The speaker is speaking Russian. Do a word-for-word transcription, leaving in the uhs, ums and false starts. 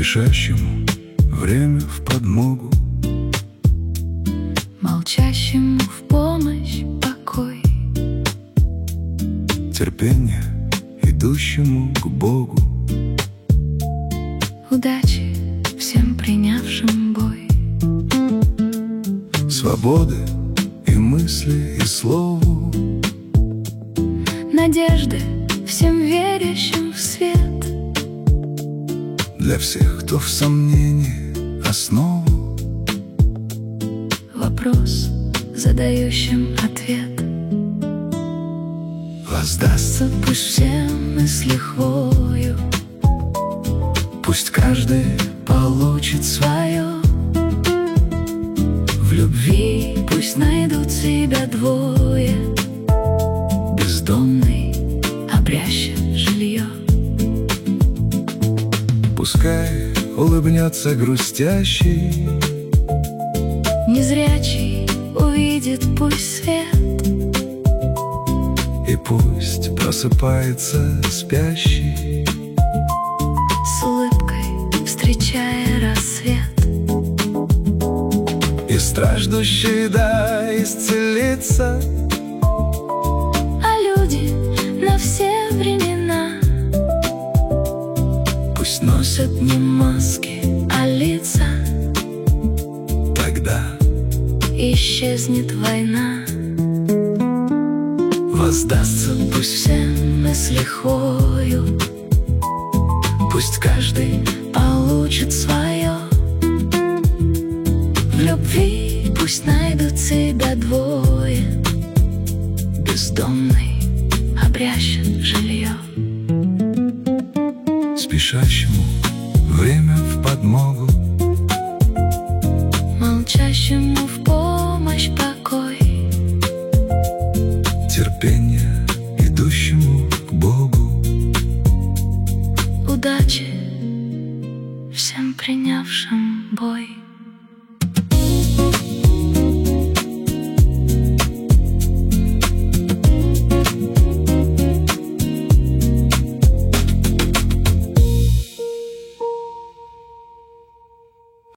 Спешащему время в подмогу, молчащему в помощь покой, терпение идущему к Богу, удачи всем принявшим бой, свободы и мысли, и слову, надежды всем верящим в свет, для всех, кто в сомнении основу, вопрос, задающим ответ. воздастся Пусть всем и с лихвою, пусть каждый получит свое. В любви пусть найдут себя двое, бездомный, обрящет жилье. Пускай улыбнется грустящий, Незрячий увидит пусть свет, и пусть просыпается спящий, с улыбкой встречая рассвет. и страждущий да исцелится, А люди на все времена пусть носят носят не маски, а лица. тогда Исчезнет война, воздастся пусть всем и с лихвою, пусть каждый получит свое. В любви пусть найдут себя двое, бездомный обрящет жилье. спешащему время в подмогу,